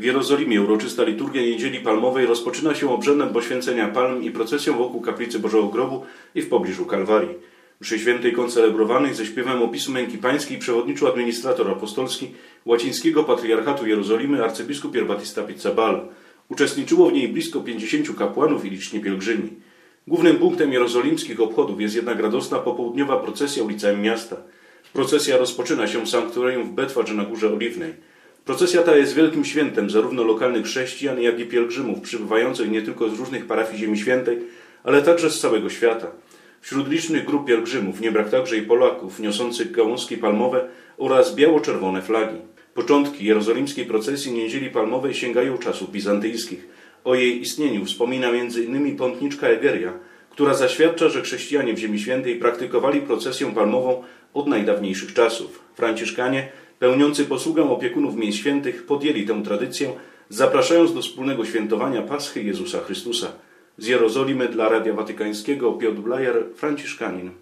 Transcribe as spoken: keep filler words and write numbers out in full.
W Jerozolimie uroczysta liturgia Niedzieli Palmowej rozpoczyna się obrzędem poświęcenia palm i procesją wokół kaplicy Bożego Grobu i w pobliżu Kalwarii. Mszy świętej koncelebrowanej ze śpiewem opisu męki pańskiej przewodniczył administrator apostolski łacińskiego patriarchatu Jerozolimy arcybiskup Pier Battista Pizzaballa. Uczestniczyło w niej blisko pięćdziesięciu kapłanów i liczni pielgrzymi. Głównym punktem jerozolimskich obchodów jest jednak radosna popołudniowa procesja ulicami miasta. Procesja rozpoczyna się w sanktuarium w Betfadże na Górze Oliwnej. Procesja ta jest wielkim świętem zarówno lokalnych chrześcijan, jak i pielgrzymów przybywających nie tylko z różnych parafii Ziemi Świętej, ale także z całego świata. Wśród licznych grup pielgrzymów nie brak także i Polaków niosących gałązki palmowe oraz biało-czerwone flagi. Początki jerozolimskiej procesji Niedzieli Palmowej sięgają czasów bizantyjskich. O jej istnieniu wspomina między innymi pątniczka Egeria, która zaświadcza, że chrześcijanie w Ziemi Świętej praktykowali procesję palmową od najdawniejszych czasów. Franciszkanie, pełniący posługę opiekunów miejsc świętych, podjęli tę tradycję, zapraszając do wspólnego świętowania Paschy Jezusa Chrystusa. Z Jerozolimy dla Radia Watykańskiego Piotr Blajer, franciszkanin.